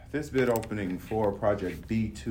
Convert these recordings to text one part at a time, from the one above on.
This bid opening for project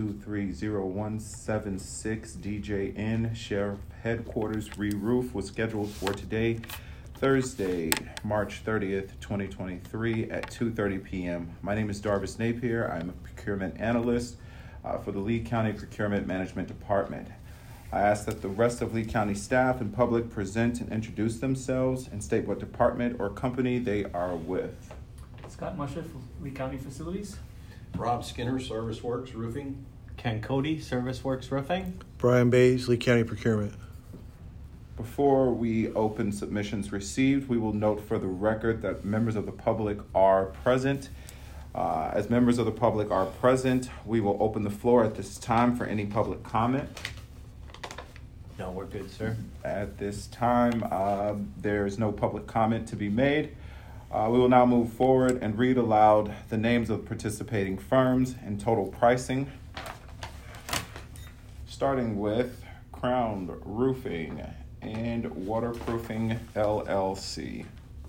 B230176 DJN Sheriff Headquarters re-roof was scheduled for today, Thursday, March 30th, 2023 at 2:30 p.m. My name is Darvis Napier. I'm a procurement analyst for the Lee County Procurement Management Department. I ask that the rest of Lee County staff and public present and introduce themselves and state what department or company they are with. Scott Musher, Lee County Facilities. Rob Skinner, Service Works Roofing. Ken Cody, Service Works Roofing. Brian Bays, Lee County Procurement. Before we open submissions received, we will note for the record that members of the public are present. As members of the public are present, we will open the floor at this time for any public comment. No, we're good, sir. At this time, there is no public comment to be made. We will now move forward and read aloud the names of participating firms and total pricing. Starting with Crown Roofing and Waterproofing, LLC.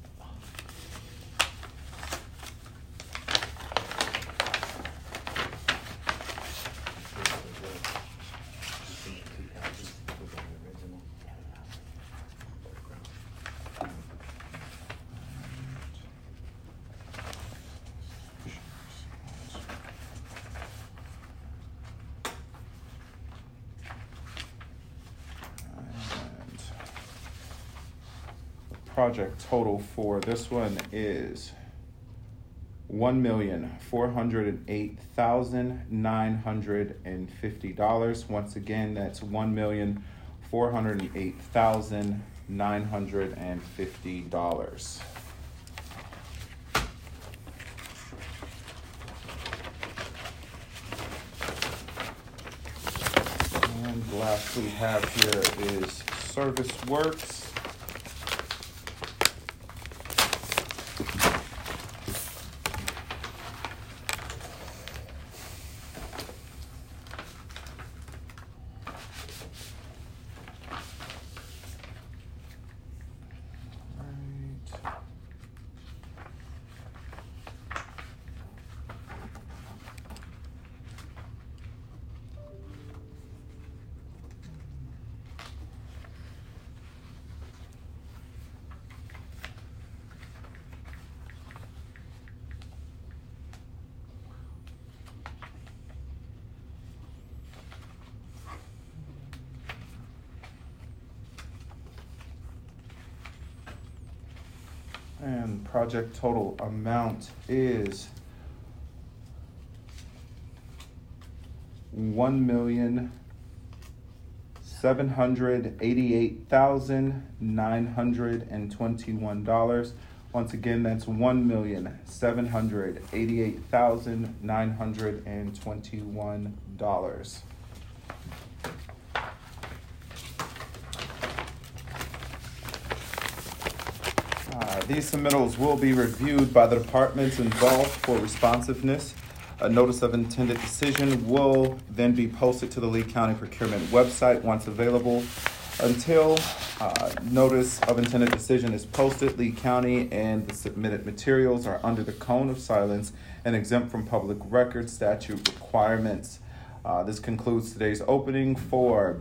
Project total for this one is $1,408,950. Once again, that's $1,408,950. And the last we have here is Service Works. And project total amount is $1,788,921. Once again, that's $1,788,921. These submittals will be reviewed by the departments involved for responsiveness. A notice of intended decision will then be posted to the Lee County Procurement website once available. Until notice of intended decision is posted, Lee County and the submitted materials are under the cone of silence and exempt from public record statute requirements. This concludes today's opening for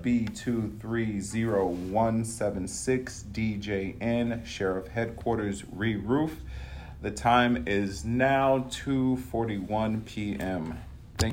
B230176 DJN Sheriff Headquarters re-roof. The time is now 2:41 p.m.